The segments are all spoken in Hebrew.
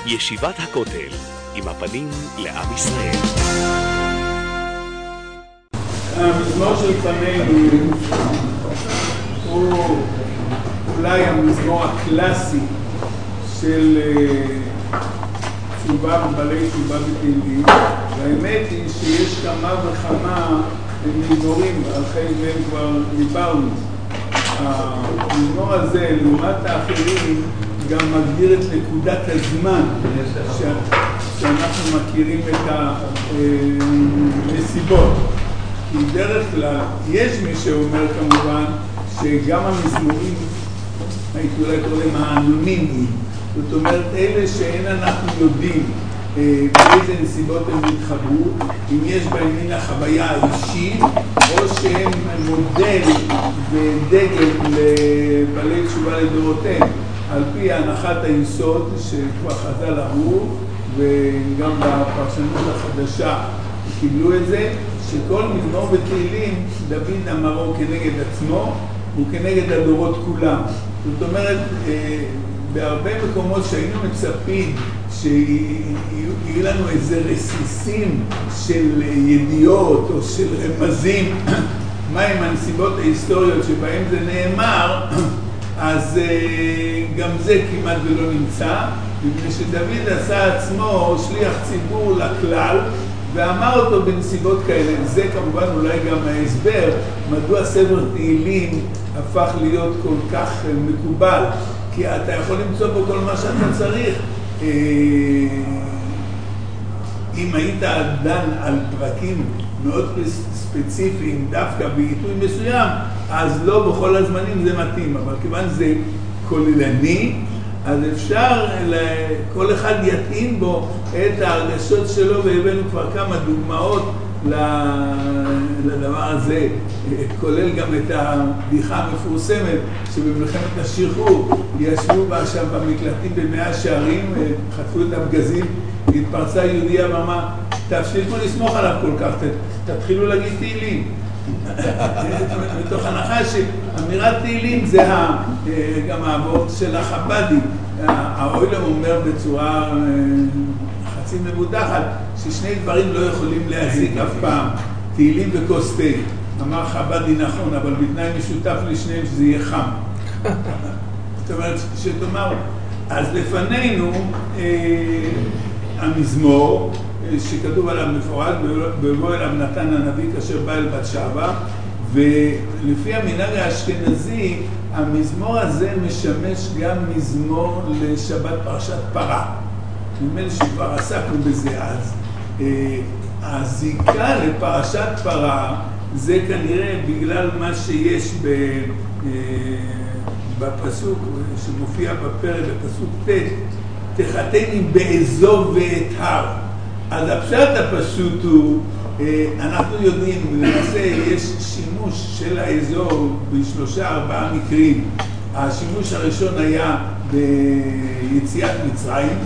ישיבת הכותל, עם הפנים לעם ישראל. המזמור שלפנינו הוא אולי המזמור הקלאסי של תשובה ובעלי תשובה בתהילים, והאמת היא שיש כמה וכמה מזמורים, על חלק מהם כבר דיברנו. המזמור הזה, לעומת האחרים, גם מגדיר את נקודת הזמן שאנחנו מכירים את הנסיבות. כי דרך כלל, יש מי שאומר כמובן שגם המזמורים, הייתי אולי קוראים האנונימיים, זאת אומרת, אלה שאין אנחנו יודעים באיזה נסיבות הם התחברו, אם יש בהם מן החוויה האישית, או שהם מודל ודגל לבעלי תשובה לדורותיהם, על פי הנחת היסוד שכבר חז"ל אמרו, וגם בפרשנות החדשה קיבלו את זה, שכל מזמור בתהילים דוד אמרו כנגד עצמו וכנגד הדורות כולם. זאת אומרת, בהרבה מקומות שהיינו מצפים שיהיו לנו איזה רסיסים של ידיעות או של רמזים מהם הנסיבות ההיסטוריות שבהם זה נאמר, אז גם זה כמעט ולא נמצא, מפני שדוד עשה עצמו שליח ציבור לכלל ואמר אותו בנסיבות כאלה. זה כמובן אולי גם ההסבר מדוע ספר תהילים הפך להיות כל כך מקובל, כי אתה יכול למצוא בו כל מה שאתה צריך. אם היית דן על פרקים מאוד ספציפיים דווקא בעיתוי מסוים, אז לא בכל הזמנים זה מתאים, אבל כיוון זה כוללני, אז אפשר, כל אחד יתאים בו את ההרגשות שלו, והבאנו כבר כמה דוגמאות לדבר הזה, כולל גם את הבדיחה המפורסמת שבמלחמת השחרור ישבו בה שם במקלטים במאה שערים, חטפו את הפגזים, התפרצה יהודיה ואמרה, תפסיקו לסמוך עליו כל כך, תתחילו להגיד תהילים. מתוך הנחה שאמירת תהילים זה גם העבוד של החב"די. האוילם אומר בצורה חצי מבודחת ששני דברים לא יכולים להחזיק אף פעם, תהילים וכוס תה. אמר חב"די נכון, אבל בתנאי משותף לשניהם שזה יהיה חם. זאת אומרת, שתאמר, אז לפנינו המזמור שכתוב עליו מפורט, בבוא אליו נתן הנביא כאשר בא אל בת שבע, ולפי המנהג האשכנזי המזמור הזה משמש גם מזמור לשבת פרשת פרה. נדמה לי שכבר עסקנו בזה אז. הזיקה לפרשת פרה זה כנראה בגלל מה שיש בפסוק שמופיע בפרק בפסוק ט', תחתני באזור ואת הר. אז הפשט הפשוט הוא, אנחנו יודעים, למעשה יש שימוש של האזור בשלושה-ארבעה מקרים. השימוש הראשון היה ביציאת מצרים,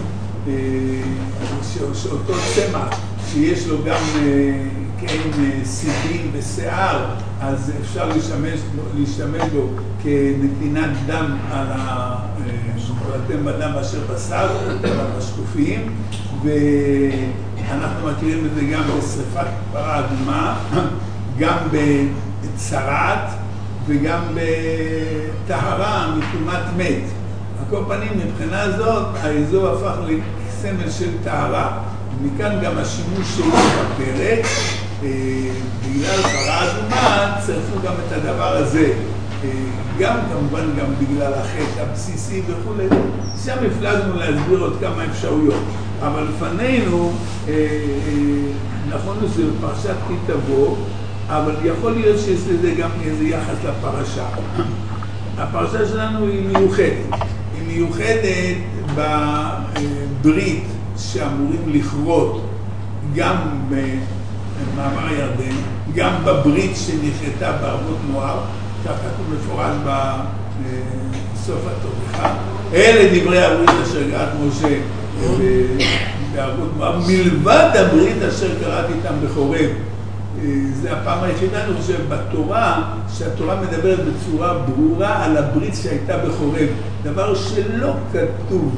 שאותו צמח שיש לו גם כן סיבים ושיער, אז אפשר להשתמש בו כנתינת דם על ואתם בדם אשר בשר, על השקופים, ואנחנו מכירים את זה גם בשריפת פרה אדומה, גם בצרעת וגם בטהרה מטומאת מת. על כל פנים, מבחינה הזאת, האזור הפך לסמל של טהרה. מכאן גם השימוש שלו בפרק, בגלל פרה אדומה, צריכו גם את הדבר הזה. גם כמובן גם בגלל החטא הבסיסי וכו'. שם הפלגנו להסביר עוד כמה אפשרויות. אבל לפנינו, נכון שזה פרשת כי תבוא, אבל יכול להיות שיש לזה גם איזה יחס לפרשה. הפרשה שלנו היא מיוחדת. היא מיוחדת בברית שאמורים לכרות גם במעבר הירדן, גם בברית שנכרתה בערבות מואב, כך כתוב מפורש בסוף התורה. אלה דברי הברית אשר כרת משה בערבות מואב, מלבד הברית אשר קראת איתם בחורב. זה הפעם היחידה, אני חושב, בתורה, שהתורה מדברת בצורה ברורה על הברית שהייתה בחורב. דבר שלא כתוב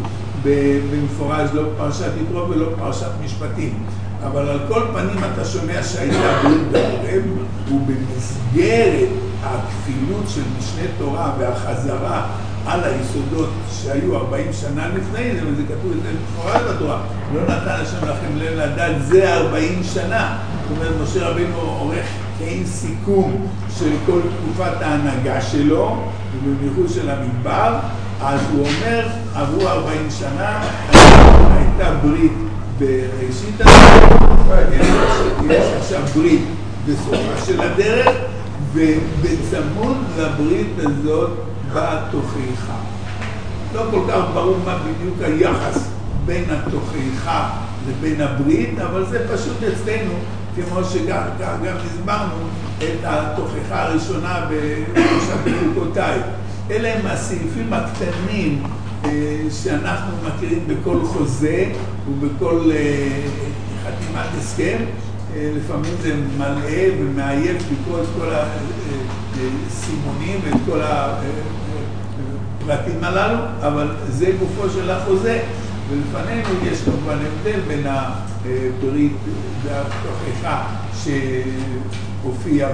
במפורש, לא פרשת יתרו ולא פרשת משפטים. אבל על כל פנים אתה שומע שהייתה ברית בחורב, ובמסגרת הכפילות של משנה תורה והחזרה על היסודות שהיו 40 שנה לפני זה, וזה כתוב את זה במפורש בתורה, לא נתן השם לכם לב לדעת, זה 40 שנה. זאת אומרת, משה רבינו עורך כאין סיכום של כל תקופת ההנהגה שלו, ובמיוחד של המדבר, אז הוא אומר, עברו 40 שנה, הייתה ברית בראשית הדרך, יש עכשיו ברית בסופה של הדרך, ובצמוד לברית הזאת בתוכחה. לא כל כך ברור מה בדיוק היחס בין התוכחה לבין הברית, אבל זה פשוט אצלנו, כמו שגם הסברנו את התוכחה הראשונה בחוקותיי. אלה הם הסעיפים הקטנים שאנחנו מכירים בכל חוזה ובכל חתימת הסכם. לפעמים זה מלא ומעייף לקרוא את כל הסימונים ואת כל הפרטים הללו, אבל זה גופו של החוזה. ולפנינו יש כמובן הבדל בין הברית והתוכחה שהופיע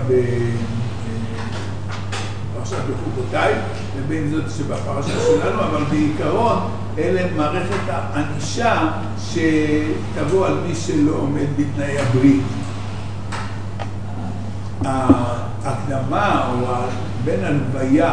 בפרשת בחוקותיי, לבין זאת שבפרשה שלנו, אבל בעיקרון אלה מערכת הענישה שתבוא על מי שלא עומד בתנאי הברית. ההקדמה או בין הלוויה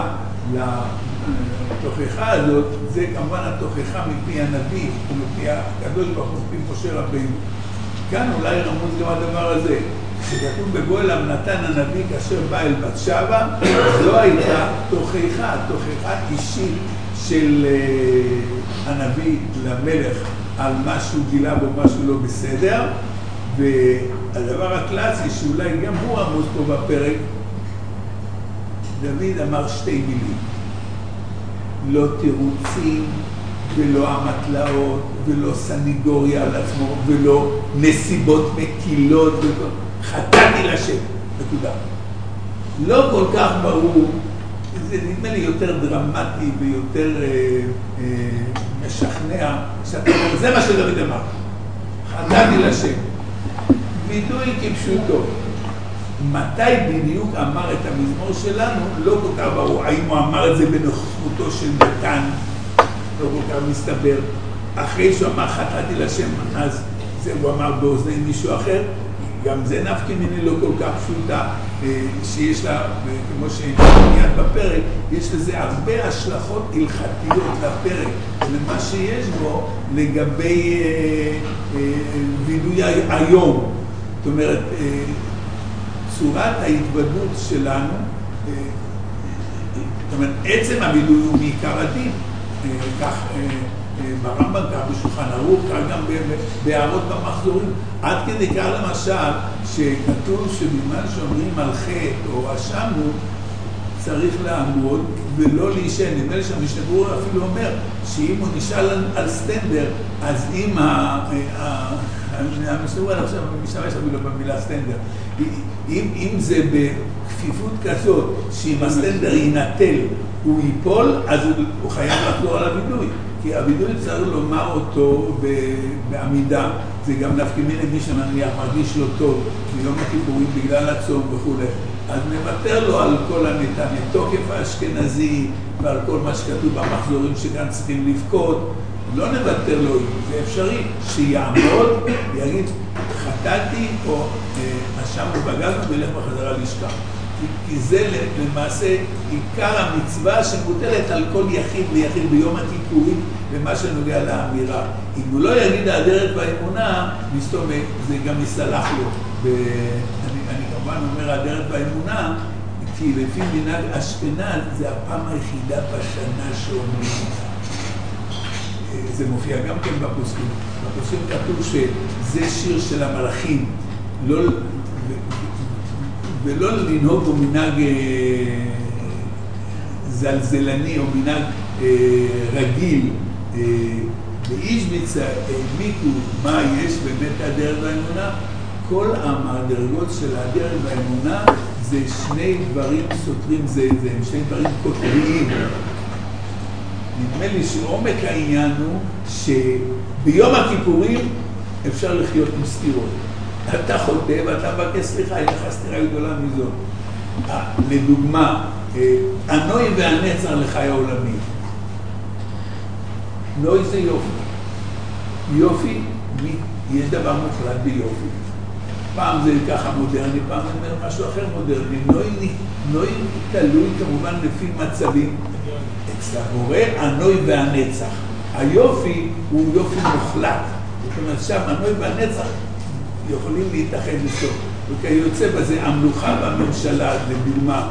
לתוכחה הזאת, זה כמובן התוכחה מפי הנביא ומפי הקדוש ברוך הוא, מפי משה רבינו. כאן אולי רמוז גם הדבר הזה, שכתוב בגואל נתן הנביא כאשר בא אל בת שבע, זו הייתה תוכחה אישית של הנביא למלך על משהו גילה בו משהו לא בסדר, והדבר הקלאסי שאולי גם הוא רמוז פה בפרק, דוד אמר שתי מילים, לא תירוצים ולא המטלאות ולא סניגוריה על עצמו ולא נסיבות מקילות, חטאתי לשם, נקודה. לא כל כך ברור, זה נדמה לי יותר דרמטי ויותר משכנע, זה מה שדוד אמר, חטאתי לשם. וידוי כפשוטו. מתי בדיוק אמר את המזמור שלנו, לא כל כך ברור. האם הוא אמר את זה בנוכחותו של נתן, לא כל כך מסתבר. אחרי שהוא אמר חטאתי לשם, אז זה הוא אמר באוזני מישהו אחר. גם זה נפקא מינה לא כל כך פשוטה, שיש לה, כמו שמיד בפרק, יש לזה הרבה השלכות הלכתיות לפרק, למה שיש בו לגבי וידוי היום. זאת אומרת, צורת ההתוודות שלנו, זאת אומרת, עצם הווידוי הוא מעיקר הדין, כך ברמב"ם, כך בשולחן ערוך, כך גם בהערות במחזורים, עד כדי כך למשל, שכתוב שבזמן שאומרים על חטא או אשמנו, צריך לעמוד ולא להישן. נדמה לי שהמשנה ברורה אפילו אומר שאם הוא נשאל על סטנדר, אז אם המשנה ברורה עכשיו משתמש אפילו במילה סטנדר, אם זה בכפיפות כזאת שאם הסטנדר ינטל הוא ייפול, אז הוא חייב לחזור על הווידוי, כי הווידוי צריך לומר אותו בעמידה. זה גם נפקא מינה מי שנניח מרגיש לא טוב מיום הכיפורים בגלל הצום וכו', אז נוותר לו על כל הנתניה תוקף האשכנזי ועל כל מה שכתוב במחזורים שכאן צריכים לבכות, לא נוותר לו. זה אפשרי שיעמוד ויגיד חטאתי או אשם ובגזנו וילך בחזרה לשכח, כי זה למעשה עיקר המצווה שמוטלת על כל יחיד ויחיד ביום הכיפורים במה שנוגע לאמירה. אם הוא לא יגיד האדרת והאמונה, מסתום זה גם יסלח לו. אני כמובן אומר האדרת והאמונה, כי לפי מנהג אשכנז זה הפעם היחידה בשנה שאומרים. זה מופיע גם כן בפוסקים. בפוסקים כתוב שזה שיר של המלאכים, ולא לנהוג בו מנהג זלזלני או מנהג רגיל. ואיש העמיקו מה יש באמת האדרת והאמונה. כל המדרגות של האדרת והאמונה זה 2 דברים סותרים זה, הם 2 דברים קוטביים. נדמה לי שעומק העניין הוא שביום הכיפורים אפשר לחיות עם סתירות. אתה חוטא ואתה מבקש סליחה, אין לך סתירה גדולה מזאת. לדוגמה, הנוי והנצר לחיי העולמי. נוי זה יופי. יופי, יש דבר מוחלט ביופי. פעם זה ככה מודרני, פעם זה אומר משהו אחר מודרני. נוי תלוי כמובן לפי מצבים. אצל הבורא, הנוי והנצח. היופי הוא יופי מוחלט. זאת אומרת, שם הנוי והנצח יכולים להתאחד לסוף. וכיוצא בזה, המלוכה והממשלה, לדוגמה,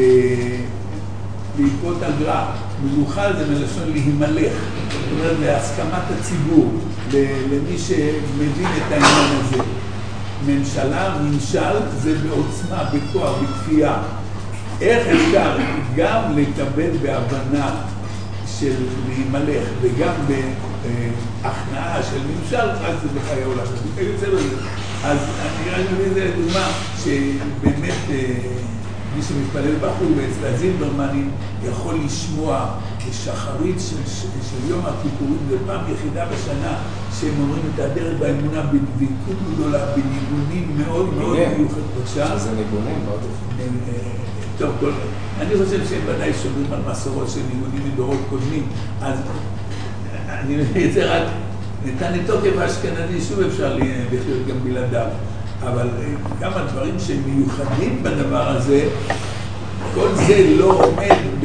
בעקבות הגר"א, מלוכה זה מלשון להימלך. זאת אומרת, להסכמת הציבור, למי שמבין את העניין הזה. ממשלה, ממשל, זה בעוצמה, בכוח, בכפייה. איך אפשר גם לקבל בהבנה של להימלך וגם בהכנעה של ממשל, רק זה בחיי העולם. אז אני רק מבין את זה לדוגמה שבאמת מי שמתפלל בחו"ל ואצל הזילברמנים יכול לשמוע שחרית של יום הכיפורים, זה פעם יחידה בשנה שהם אומרים את הדרך באמונה בדבקות גדולה, בניגונים מאוד מאוד מיוחד. שזה ניגונים, מאוד טוב, אני חושב שהם ודאי שומרים על מסורות של ניגונים מדורות קודמים, אז אני מבין את זה רק ניתן לתוקף האשכנזי, שוב אפשר לחיות גם בלעדיו, אבל כמה דברים שהם מיוחדים בדבר הזה, כל זה לא עומד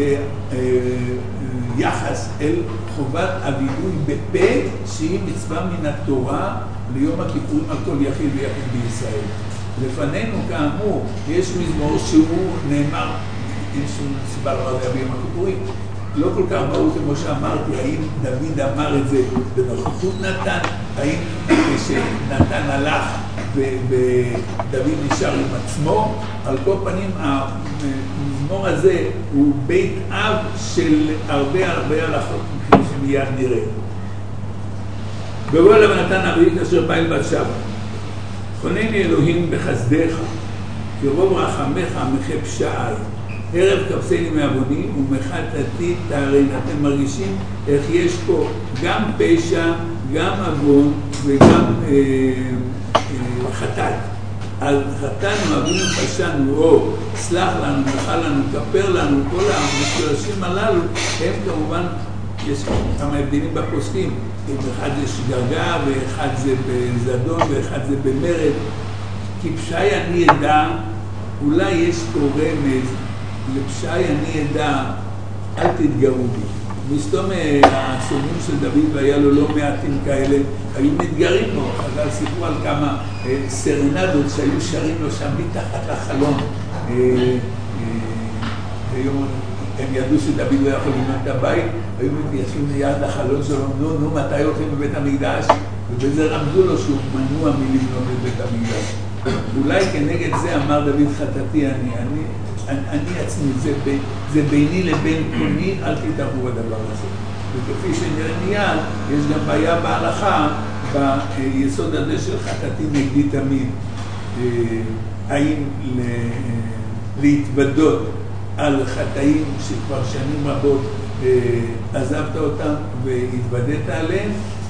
ביחס אל חובת הווידוי בפה, שהיא מצווה מן התורה ליום הכיפורים על כל יחיד ויחיד בישראל. לפנינו, כאמור, יש מזמור שהוא נאמר, אין שום סיבה לומר זה ביום הכיפורים, לא כל כך ברור כמו שאמרתי, האם דוד אמר את זה בנוכחות נתן, האם כשנתן הלך ודוד נשאר עם עצמו, על כל פנים המזמור הזה הוא בית אב של הרבה הלכות, כפי שמיד נראה. בבוא אליו נתן הרביעית אשר בא אל בת שבע. חונני אלוהים בחסדיך, כי רוב רחמך מחי פשעי. ערב כבסני מעווני ומחטאתי תארני. אתם מרגישים איך יש פה גם פשע, גם עוון וגם חטאת. על חטאנו, אבינו פשענו, או סלח לנו, מחל לנו, כפר לנו, כל המפרשים הללו, הם כמובן, יש כמה הבדלים בפוסקים. אחד זה שגגה, ואחד זה בזדון, ואחד זה במרד. כי פשעי אני אדע, אולי יש פה רמז, לפשעי אני אדע, אל תתגרו בי. מסתום הסונים של דוד, והיה לו לא מעטים כאלה, היו מתגרים בו. חז"ל סיפרו על כמה סרנדות שהיו שרים לו שם מתחת לחלון. הם ידעו שדוד לא יכול לבנות את הבית, היו מתיישבים ליד החלון שלו, נו, מתי הולכים בבית המקדש? ובזה רמזו לו שהוא מנוע מלבנות בבית המקדש. אולי כנגד זה אמר דוד חטאתי, אני עצמי, זה ביני לבין קוני, אל תתערבו בדבר הזה. וכפי שנראה מיד, יש גם בעיה בהלכה, ביסוד הזה של חטאתי נגדי תמיד. האם להתוודות על חטאים שכבר שנים רבות עזבת אותם והתוודית עליהם,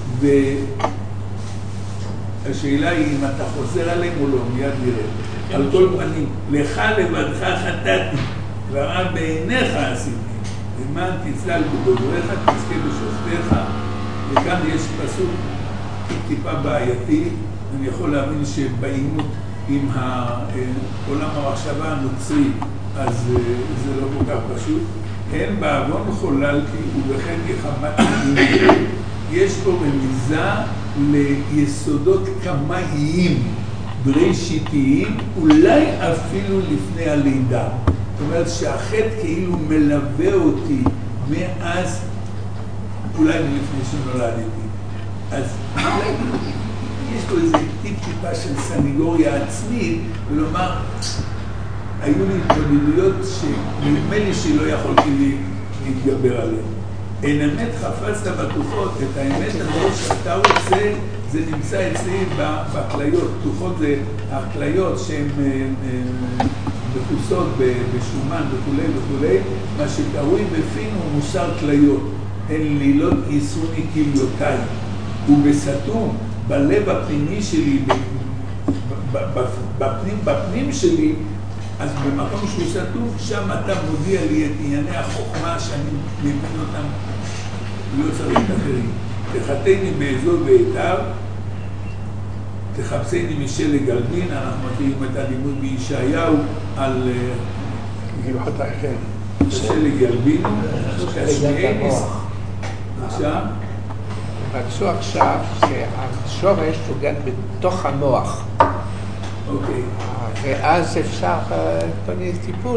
והשאלה היא אם אתה חוזר עליהם או לא, מיד נראה. על כל פנים, לך לבדך חטאתי, ורע בעיניך עשיתי, למען תצלל בדבריך, תזכה בשופטיך. וכאן יש פסוק טיפה בעייתי, אני יכול להבין שבעימות עם עולם המחשבה הנוצרי, אז זה לא כל כך פשוט. הן בעוון חוללתי ובכן גחמתי. יש פה רמיזה ליסודות קמאיים, בראשיתיים, אולי אפילו לפני הלידה. זאת אומרת שהחטא כאילו מלווה אותי מאז, אולי מלפני שנולדתי. אז יש פה איזה טיפה של סניגוריה עצמית, ולומר, היו לי התמודדויות שנדמה לי שלא יכולתי להתגבר עליהן. אין אמת חפצת בטוחות, את האמת הזאת שאתה רוצה, זה נמצא אצלי בכליות. טוחות זה הכליות שהן מכוסות בשומן וכו' וכו', מה שקרוי בפינו מוסר כליות. הן לילות ייסוני כליותיי, ובסתום בלב הפנימי שלי, בפנים שלי, אז במקום שהוא סתום, שם אתה מודיע לי את ענייני החוכמה שאני מבין אותם, לא צריך את אחרים. תחתני באזור ביתר, תחפשני משלג גלבין, אנחנו מכירים את הלימוד בישעיהו על שלג גלבין, תשמיעני. עכשיו? רצו עכשיו שהשורש הוא גם בתוך המוח. אוקיי. ואז אפשר טיפול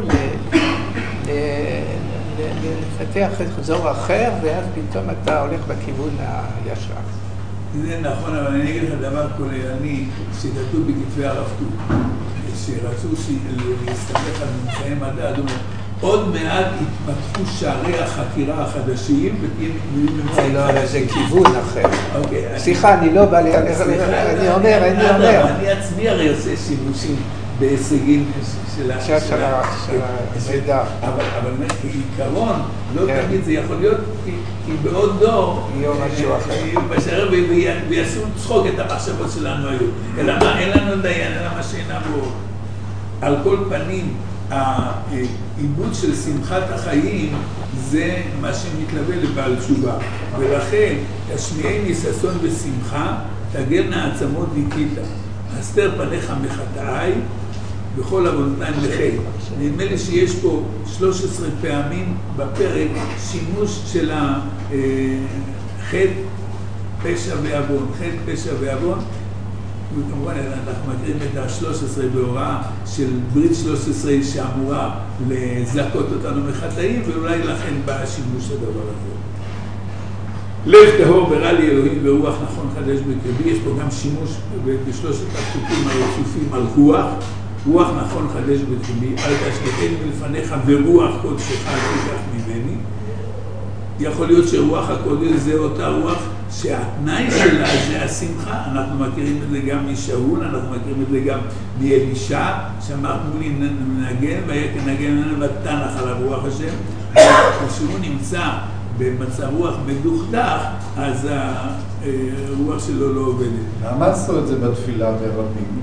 לפתח אזור אחר, ואז פתאום אתה הולך בכיוון הישר. זה נכון, אבל אני אגיד לך דבר כוללני שכתוב בכתבי הרב קוק, שרצו להסתמך על ממצאי מדע, זאת אומרת, עוד מעט התפתחו שערי החקירה החדשים ותהיה ממצאים. לא, אבל זה כיוון אחר. אוקיי. סליחה, אני לא בא לי, אני אומר. אני עצמי הרי עושה שימושים בהישגים של המידע. אבל כעיקרון, לא תמיד זה יכול להיות, כי בעוד דור, יהיו משהו אחר. ויעשו צחוק את המחשבות שלנו היום. אלא מה? אין לנו דיין, אלא מה שאינם בו. על כל פנים, העיבוד של שמחת החיים זה מה שמתלווה לבעל תשובה. ולכן, תשמיעני ששון ושמחה, תגלנה עצמות דיכית. הסתר פניך מחטאי, בכל עוונותיי לחטא. נדמה לי שיש פה 13 פעמים בפרק שימוש של החטא, פשע ועוון. חטא, פשע ועוון. וכמובן אנחנו מכירים את ה-13 בהוראה של ברית 13 שאמורה לזכות אותנו מחטאים, ואולי לכן בא השימוש הדבר הזה. לב טהור ברא לי אלוהים ורוח נכון חדש בקרבי, יש פה גם שימוש בשלושת הפסוקים הרצופים על רוח נכון חדש בקרבי, אל תשליכני מלפניך ורוח קודשך אל תיקח ממני. יכול להיות שרוח הקודש זה אותה רוח שהתנאי שלה זה השמחה. אנחנו מכירים את זה גם משאול, אנחנו מכירים את זה גם מאלישע, שאמרנו לי נגן והיה כנגן ותנח עליו רוח השם. כשהוא נמצא במצב רוח מדוכדך, אז הרוח שלו לא עובדת. למה עשו את זה בתפילה ברבים?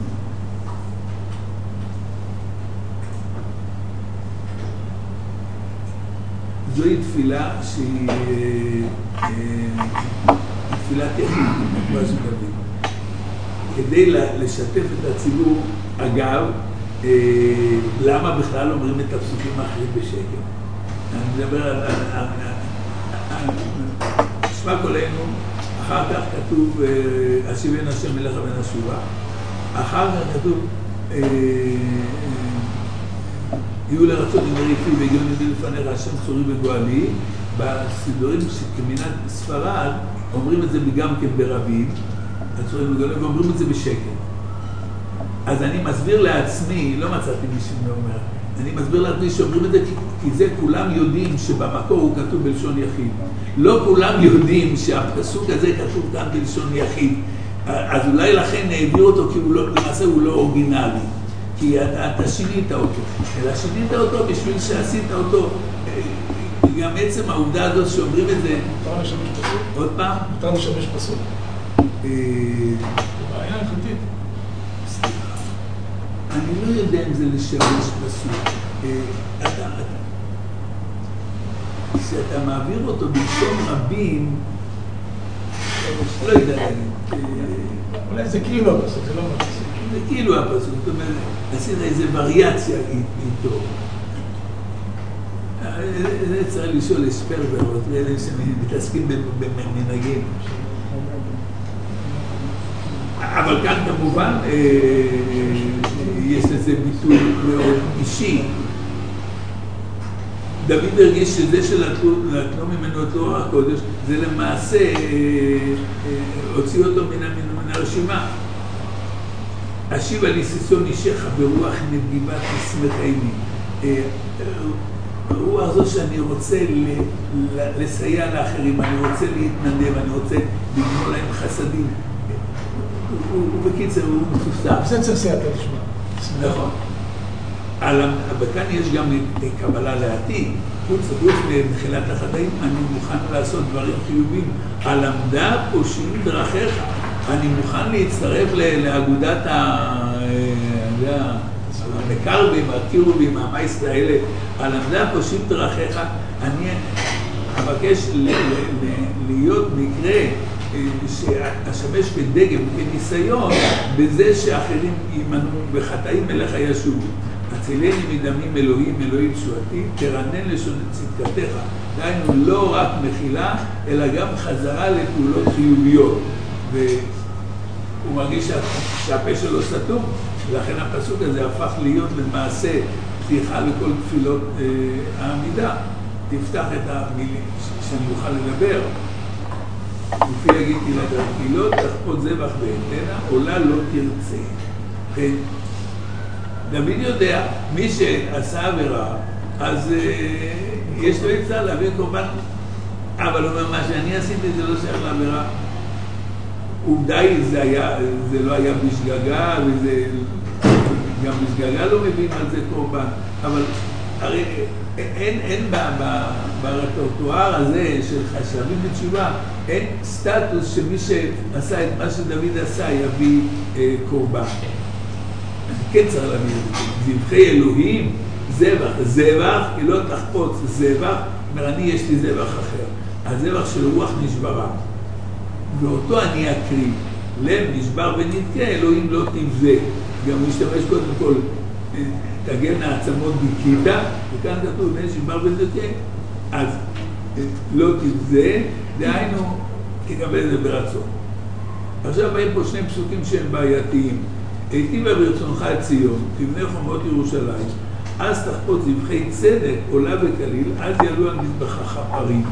זוהי תפילה שהיא תפילת יחיד, כמו שתבין. כדי לשתף את הציבור, אגב, למה בכלל אומרים את הפסוקים האחרים בשקט? אני מדבר על שמע קולנו, אחר כך כתוב השיבנו השם אליך ונשובה, אחר כך כתוב יהיו לרצות דברי פי והגיעו נביא לפניך השם צורי וגואלי. בסידורים שכמנהג ספרד אומרים את זה גם כן ברבים, הצורי וגואלי, ואומרים את זה בשקט. אז אני מסביר לעצמי, לא מצאתי מישהו מאומר, אני מסביר לעצמי שאומרים את זה כי זה כולם יודעים שבמקור הוא כתוב בלשון יחיד. לא כולם יודעים שהפסוק הזה כתוב גם בלשון יחיד. אז אולי לכן העביר אותו כי למעשה הוא לא אורגינלי. כי אתה שינית אותו, אלא שינית אותו בשביל שעשית אותו. גם עצם העובדה הזאת שאומרים את זה... מותר לשמש פסוק? עוד פעם? מותר לשמש פסוק. בעיה הלכתית. סליחה. אני לא יודע אם זה לשמש פסוק. כשאתה מעביר אותו בלשון רבים, לא יודע. אולי זה כאילו הפסוק, זה לא הפסוק. זה כאילו הפסוק, זאת אומרת, עשית איזו וריאציה איתו. זה צריך לשאול ספרברות, אלה שמתעסקים במנהגים. אבל כאן כמובן יש לזה ביטוי מאוד אישי. דוד הרגיש שזה שלתנו ממנו את רוח הקודש, זה למעשה הוציא אותו מן הרשימה. השיבה לי ששון אישך ברוח נדיבה תשמחני. הרוח הזאת שאני רוצה לסייע לאחרים, אני רוצה להתנדב, אני רוצה לגמול להם חסדים. ובקיצר הוא מפוסק. זה צריך סייעתא דשמיא. נכון. וכאן יש גם קבלה לעתיד. סגוף מתחילת החטאים, אני מוכן לעשות דברים חיובים. הלמדה פושעים דרכיך. אני מוכן להצטרף לאגודת המקרבים, הקירובים, המייסט האלה. הלמדה פושעים דרכיך. אני אבקש להיות מקרה שאשמש כדגם, כניסיון, בזה שאחרים יימנעו בחטאים אליך ישובו. הצילני מדמים אלוהים, אלוהים תשועתי, תרנן לשון צדקתך. דהיינו לא רק מחילה, אלא גם חזרה לפעולות חיוביות. והוא מרגיש שהפה שלו סתום, ולכן הפסוק הזה הפך להיות למעשה פתיחה לכל תפילות העמידה. תפתח את המילים שאני אוכל לדבר. לפי יגיד תהילת התפילות, תחפות זבח ואתנה, עולה לא תרצה. כן? דוד יודע, מי שעשה עבירה, אז יש לו עצה להביא קורבן, אבל הוא אומר, מה שאני עשיתי זה לא שייך לעבירה. עובדה היא, זה לא היה בשגגה, וזה גם בשגגה לא מבין על זה קורבן, אבל הרי אין ברטורטואר הזה של חשבים בתשובה, אין סטטוס שמי שעשה את מה שדוד עשה יביא קורבן. כן צריך להביא זבחי אלוהים, זבח, כי לא תחפוץ זבח, אומר אני יש לי זבח אחר, הזבח של רוח נשברה, ואותו אני אקריא, לב נשבר ונתקה, אלוהים לא תבזה, גם הוא משתמש קודם כל, תגלנה עצמות בקידה, וכאן כתוב נשבר ונתקה, אז לא תבזה, דהיינו, תקבל את זה ברצון. עכשיו באים פה שני פסוקים שהם בעייתיים, היטיבה ברצונך את ציון, תבנה חומות ירושלים, אז תחפוץ זבחי צדק, עולה וקליל, אז יעלו על מזבחך פרים.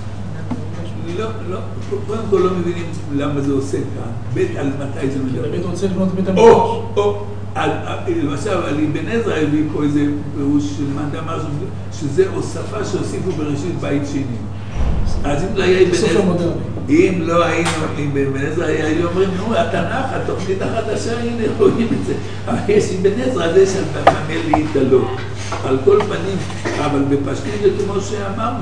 לא, קודם כל לא מבינים למה זה עושה כאן, בית על מתי זה מדבר. דוד רוצה לבנות בית המקדש. למשל, על אבן עזרא הביא פה איזה פירוש של מאן דאמר שזה הוספה שהוסיפו בראשית בית שני. אז אם לא היה אבן עזרא, אם לא היינו, אם אבן עזרא היו אומרים, נו, התנ"ך, התוכנית החדשה, הנה, רואים את זה. אבל יש אבן עזרא, זה שאתה ממל להתעלות. על כל פנים, אבל בפשטות זה כמו שאמרנו,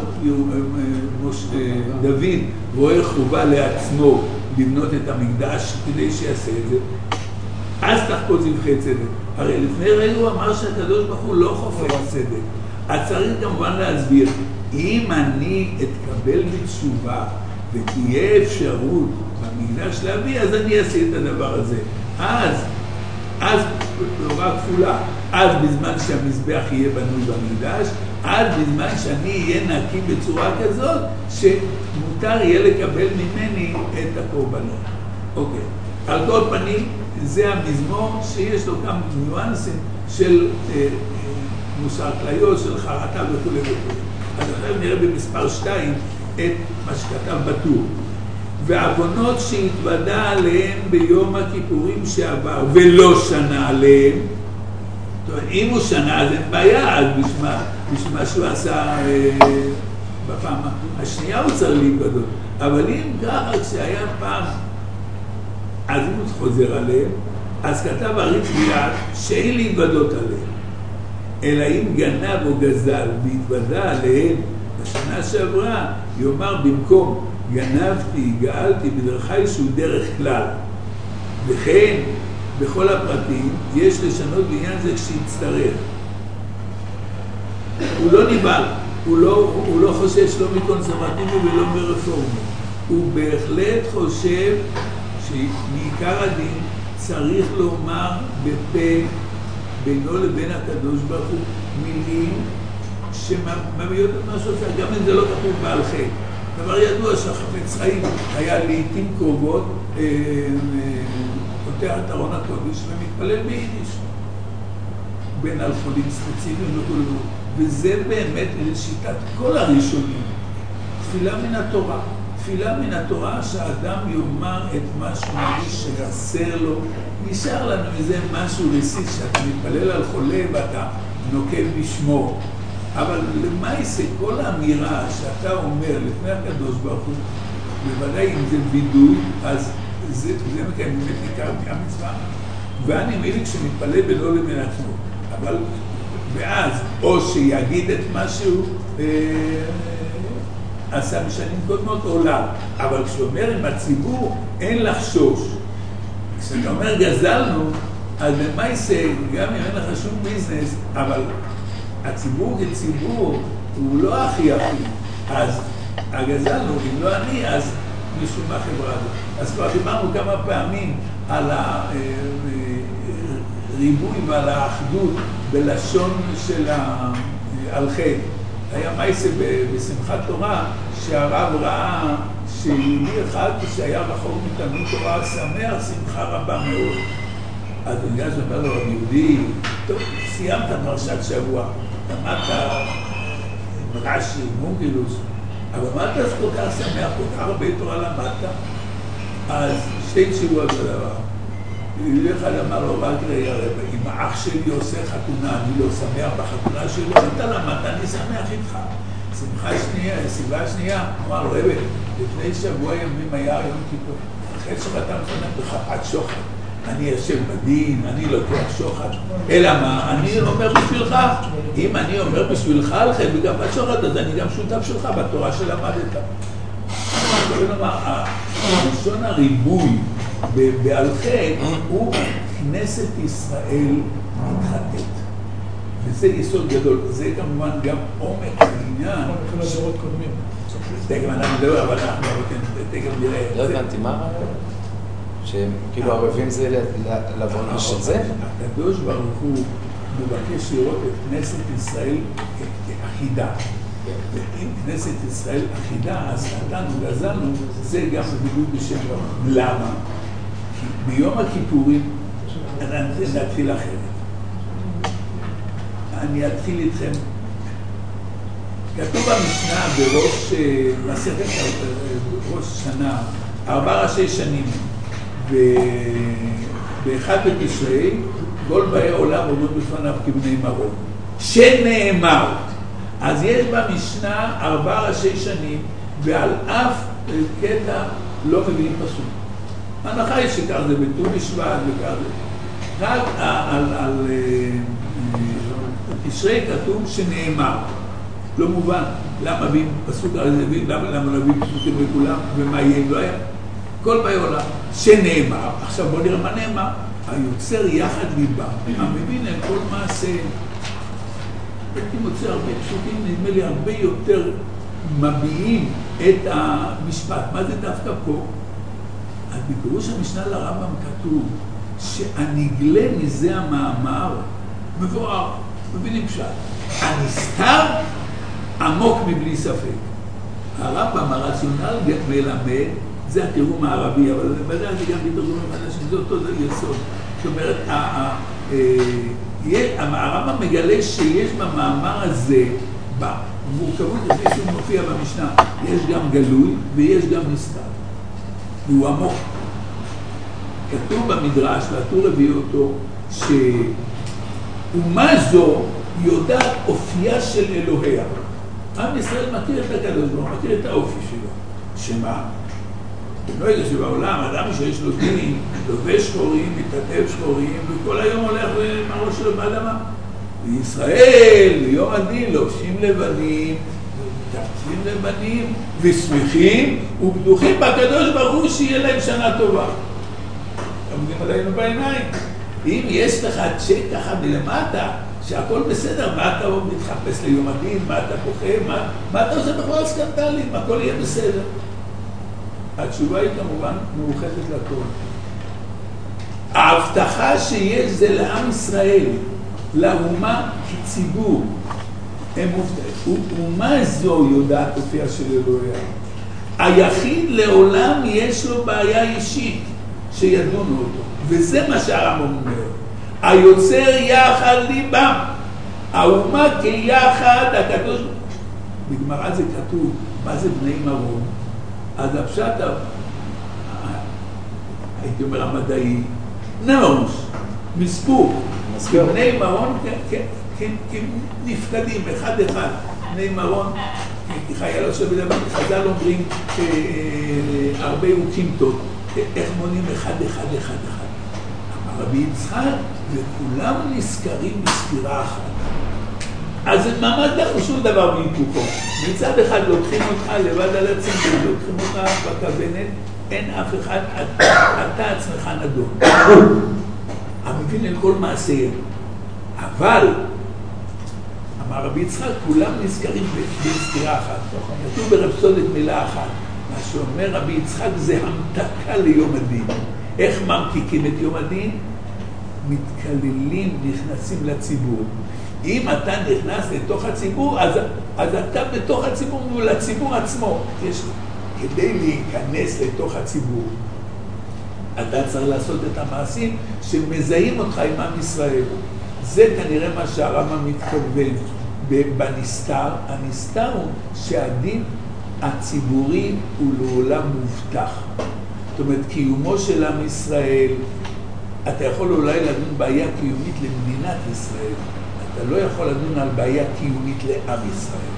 דוד רואה חובה לעצמו לבנות את המקדש כדי שיעשה את זה, אז תחפוץ זבחי צדק. הרי לפני רגע הוא אמר שהקדוש ברוך הוא לא חופץ צדק. אז צריך כמובן להסביר, אם אני אתקבל בתשובה ותהיה אפשרות במקדש להביא, אז אני אעשה את הדבר הזה. אז בהוראה כפולה, אז בזמן שהמזבח יהיה בנוי במקדש, אז בזמן שאני אהיה נקי בצורה כזאת, שמותר יהיה לקבל ממני את הקורבנות. אוקיי. על כל פנים, זה המזמור שיש לו כמה ניואנסים של מוסר כליות, של חרטה וכו' וכו'. אז עכשיו נראה במספר 2 את מה שכתב בטור. ועוונות שהתוודע עליהם ביום הכיפורים שעבר ולא שנה עליהם, אם הוא שנה אז אין בעיה, אז בשביל שהוא עשה בפעם השנייה הוא צריך להתוודות, אבל אם ככה כשהיה פעם אז אם הוא חוזר עליהם, אז כתב הרי"ף מיד שאין להתוודות עליהם, אלא אם גנב או גזל והתוודע עליהם בשנה שעברה, יאמר במקום גנבתי, גאלתי בדרכי שהוא דרך כלל. וכן, בכל הפרטים, יש לשנות בעניין זה כשיצטרך. הוא לא ניבל, הוא לא חושש לא מקונסרבטיבי ולא מרפורמי. הוא בהחלט חושב שמעיקר הדין צריך לומר בפה בינו לבין הקדוש ברוך הוא מילים שמביאות את מה שעושה, גם אם זה לא כתוב בעל חטא. דבר ידוע שהחפץ חיים היה לעתים קרובות פותח את ארון הקודש ומתפלל ביידיש בין על חולים ספציפיים וכו', וזה באמת לשיטת כל הראשונים תפילה מן התורה. תפילה מן התורה שהאדם יאמר את מה שהוא מרגיש שחסר לו. נשאר לנו מזה משהו רסיס שאתה מתפלל על חולה ואתה נוקב בשמו, אבל למעשה כל האמירה שאתה אומר לפני הקדוש ברוך הוא, בוודאי אם זה וידוי, אז זה מקיים באמת ניכר מהמצווה, ואני מילי כשמתפלל בינו לבין עצמו, אבל ואז או שיגיד את משהו עשה בשנים קודמות עולם, אבל כשאומר עם הציבור אין לחשוש. כשאתה אומר גזלנו, אז למה יישא, גם אם אין לך שום ביזנס, אבל הציבור כציבור הוא לא הכי, אז הגזלנו, אם לא אני, אז מישהו מהחברה הזאת. אז כבר דיברנו כמה פעמים על הריבוי ועל האחדות בלשון של על חטא. היה מייסה בשמחת תורה שהרב ראה שיהודי אחד שהיה רחוק מתלמוד תורה שמח שמחה רבה מאוד. אז אני אז אומר לו, יהודי, טוב, סיימת פרשת שבוע, למדת רש"י, מונגילוס, אבל מה אתה כל כך שמח, כל כך הרבה תורה למדת? אז שתי תשובות בדבר. יהודי אחד אמר לו, רק רגע, אם האח שלי עושה חתונה, אני לא שמח בחתונה שלו, אתה למדת, אני שמח איתך. סיבה שנייה, אמר לו, רבי, לפני שבוע ימים היה יום כיפור, אחרי שחתם לפניו בחפת שוחד. אני יושב בדין, אני לוקח שוחד. אלא מה? אני אומר בשבילך. אם אני אומר בשבילך על חטא בגפת שוחד, אז אני גם שותף שלך בתורה שלמדת. ראשון הריבוי בעל חטא הוא כנסת ישראל מתחתת. וזה יסוד גדול. זה כמובן גם עומק העניין. כל הדורות קודמים. תכף אנחנו מדבר, אבל אנחנו תכף נראה. לא הבנתי, מה? שכאילו ערבים זה לבוא של זה? הקדוש ברוך הוא מבקש לראות את כנסת ישראל כאחידה. ואם כנסת ישראל אחידה, אז נתנו, גזלנו, זה גם בבידוד בשם רב. למה? כי ביום הכיפורים נתחיל אחרת. אני אתחיל איתכם. כתוב במשנה בראש מסכת ראש שנה, 4 ראשי שנים. באחד בתשרי, כל באי העולם עומד בפניו כבני מרום. שנאמר. אז יש במשנה 4 ראשי שנים, ועל אף קטע לא מביאים פסוק. ההנחה היא שכך זה בט"ו בשבט וכך זה. רק על תשרי כתוב שנאמר. לא מובן. למה מביאים פסוק על זה? למה לא מביאים פסוקים לכולם? ומה יהיה? לא היה. כל באי עולם שנאמר. עכשיו בוא נראה מה נאמר. היוצר יחד ליבה, המבין את כל מעשה. הייתי מוצא הרבה פסוקים, נדמה לי הרבה יותר מביעים את המשפט. מה זה דווקא פה? אז בפירוש המשנה לרמב"ם כתוב שהנגלה מזה המאמר מבואר, מבינים פשט. הנסתר עמוק מבלי ספק. הרמב"ם, הרציונל מלמד, זה התרגום הערבי, אבל בדרך זה גם בתרגום החדשים, זה אותו יסוד. זאת אומרת, הרמב"ם מגלה שיש במאמר הזה, במורכבות לפי שהוא מופיע במשנה, יש גם גלוי ויש גם נסתר. והוא עמוק. כתוב במדרש, והטור הביא אותו, שאומה זו יודעת אופייה של אלוהיה. עם ישראל מכיר את הקדוש ברוך הוא, מכיר את האופי שלו. שמה? לא יודע שבעולם, אדם שיש לו דינים, לובש שחורים, מתכתב שחורים, וכל היום הולך עם הראש שלו באדמה. בישראל, ביום הדין, לובשים לבנים, מתכתבים לבנים, ושמחים ובטוחים בקדוש ברוך הוא שיהיה להם שנה טובה. עומדים עלינו בעיניים. אם יש לך צ'ק ככה מלמטה, שהכל בסדר, מה אתה מתחפש ליום הדין, מה אתה פוחד, מה אתה עושה בכל הסקנדלים, הכל יהיה בסדר. התשובה היא כמובן מאוחדת לכל. ההבטחה שיש זה לעם ישראל, לאומה כציבור. הם מובטחים. אומה זו יודעת אופיה של אלוהיה. היחיד לעולם יש לו בעיה אישית שידונו אותו. וזה מה שהרמב"ם אומר. היוצר יחד ליבם. האומה כיחד הקדוש. בגמרא זה כתוב, מה זה בני מרום? אז הפשט, הייתי אומר המדעי, נאוס, מספור, בני מרון כנפקדים, אחד אחד, בני מרון, חיילות של בדבר, חז"ל אומרים הרבה אוקימתות, איך מונים אחד אחד אחד אחד. אמר רבי יצחק, וכולם נזכרים בספירה אחת. אז זה ממש לא שום דבר בהיפוכו. מצד אחד לוקחים אותך לבד על הציבור, לוקחים אותך בכוונת, אין אף אחד, אתה עצמך נדון. המבין אל כל מעשיהם. אבל, אמר רבי יצחק, כולם נזכרים בסתירה אחת. כתוב ברפסודת מילה אחת. מה שאומר רבי יצחק זה המתקה ליום הדין. איך ממתיקים את יום הדין? מתקללים, נכנסים לציבור. אם אתה נכנס לתוך הציבור, אז אתה בתוך הציבור מול הציבור עצמו. כדי להיכנס לתוך הציבור, אתה צריך לעשות את המעשים שמזהים אותך עם עם ישראל. זה כנראה מה שהרמב"ם מתכוון בנסתר. הנסתר הוא שהדין הציבורי הוא לעולם מובטח. זאת אומרת, קיומו של עם ישראל, אתה יכול אולי לדון בעיה קיומית למדינת ישראל, אתה לא יכול לדון על בעיה קיומית לעם ישראל.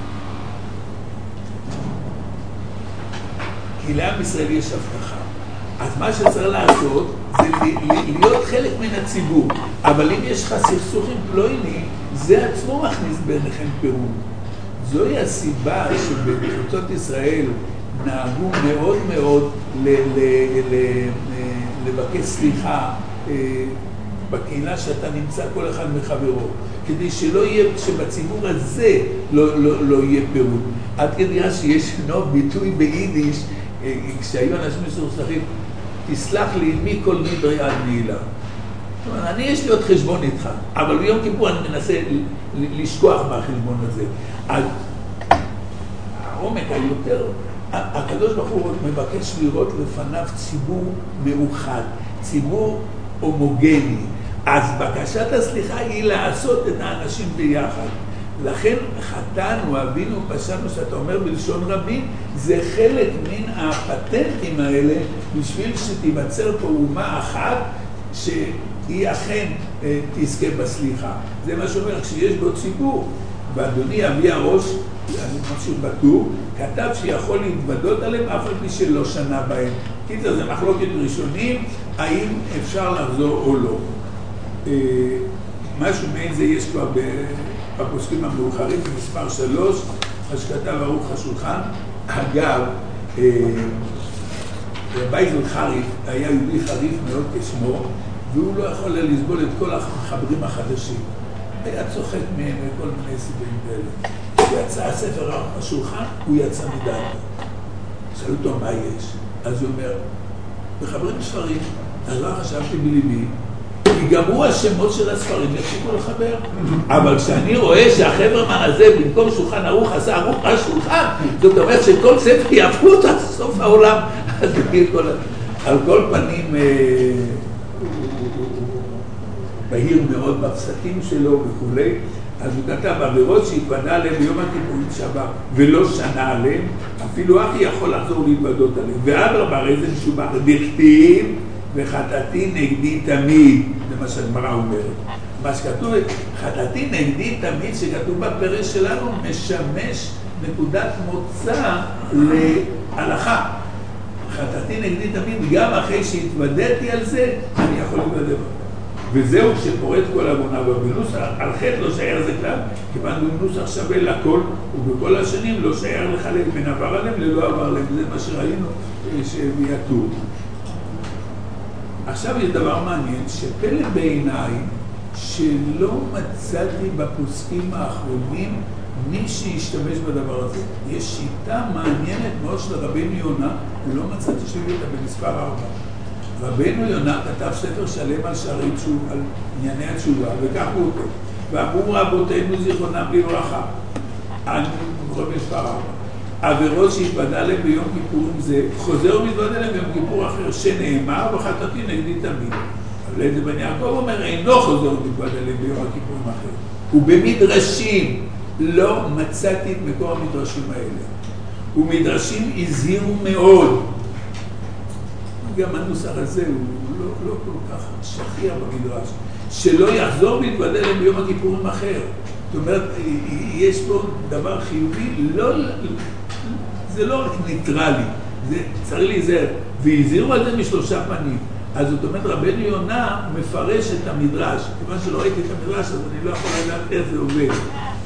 כי לעם ישראל יש הבטחה. אז מה שצריך לעשות זה להיות חלק מן הציבור. אבל אם יש לך סכסוכים פלוינים, זה עצמו מכניס ביניכם פירוד. זוהי הסיבה שבקבוצות ישראל נהגו מאוד מאוד לבקש סליחה בקהילה שאתה נמצא כל אחד מחברו, כדי שלא יהיה, שבציבור הזה לא יהיה פירוד. עד כדי שיש ביטוי ביידיש, כשהיו אנשים מסוכסכים, תסלח לי מי כל נדרי עד נעילה. זאת אומרת, יש לי עוד חשבון איתך, אבל ביום כיפור אני מנסה לשכוח מהחשבון הזה. אז העומק היותר, הקדוש ברוך הוא מבקש לראות לפניו ציבור מאוחד, ציבור הומוגני. אז בקשת הסליחה היא לעשות את האנשים ביחד. לכן חטאנו, אבינו, פשענו, שאתה אומר בלשון רבים, זה חלק מן הפטנטים האלה בשביל שתיווצר פה אומה אחת שהיא אכן תזכה בסליחה. זה מה שאומר, כשיש בו ציבור, ואדוני אבי הראש, אני ממשיך בטור, כתב שיכול להתוודות עליהם אף על פי שלא שנה בהם. כי זה מחלוקת ראשונים, האם אפשר לחזור או לא. משהו מעין זה יש כבר בפוסקים המאוחרים, במספר 3, מה שכתב ערוך השולחן. אגב, בייזל חריף היה יהודי חריף מאוד כשמו, והוא לא יכול לסבול את כל החברים החדשים. היה צוחק מהם וכל מיני סיבים כאלה. יצא הספר ערוך השולחן, הוא יצא מדעת. שאלו אותו מה יש. אז הוא אומר, מחברים ספרים, אז לא חשבתי בליבי, ייגמרו השמות של הספרים, יפסיקו לחבר. אבל כשאני רואה שהחברמן הזה, במקום שולחן ערוך, עשה ערוך השולחן, זאת אומרת שכל ספר יהפכו אותו עד סוף העולם. אז על כל פנים, בהיר מאוד בפסקים שלו וכו'. אז הוא כתב, עבירות שהתוודע עליהם ביום הכיפורים שעבר ולא שנה עליהם, אפילו אחי יכול לחזור להתוודות עליהם. ואדרבה, הרי זה משובח, דכתיב וחטאתי נגדי תמיד, זה מה שהגמרא אומרת. מה שכתוב, חטאתי נגדי תמיד, שכתוב בפרש שלנו, משמש נקודת מוצא להלכה. חטאתי נגדי תמיד, גם אחרי שהתוודעתי על זה, אני יכול להתוודע. וזהו שפורט כל עוונה בנוסח, על חטא לא שייר זה כלל, כיוון בנוסח שווה לכל, ובכל השנים לא שייר לחלק בין עבר עליהם ללא עבר עליהם. זה מה שראינו שהביא הטור. עכשיו יש דבר מעניין, שפלא בעיניי שלא מצאתי בפוסקים האחרונים מי שישתמש בדבר הזה. יש שיטה מעניינת מאוד של רבינו יונה, ולא מצאתי שהביא אותה במספר 4. רבינו יונה כתב ספר שלם על שערי תשובה, על ענייני התשובה, וכך הוא אותו. ואמרו רבותינו זיכרונם לברכה, אני קורא מספר 4. עבירות שהתוודע להם ביום כיפורים זה, חוזר ומתוודע להם ביום כיפור אחר, שנאמר וחטאתי נגדי תמיד. אבל איזה בן יעקב אומר, אינו חוזר ומתוודע להם ביום הכיפורים אחר. ובמדרשים לא מצאתי את מקור המדרשים האלה. ומדרשים הזהירו מאוד. גם הנוסח הזה הוא לא כל כך שכיח במדרש. שלא יחזור ויתוודע להם ביום הכיפורים אחר. זאת אומרת, יש פה דבר חיובי, זה לא רק ניטרלי, זה צריך להיזהר. והזהירו על זה משלושה פנים. אז זאת אומרת, רבנו יונה מפרש את המדרש. כיוון שלא ראיתי את המדרש, אז אני לא יכול לדעת איך זה עובד.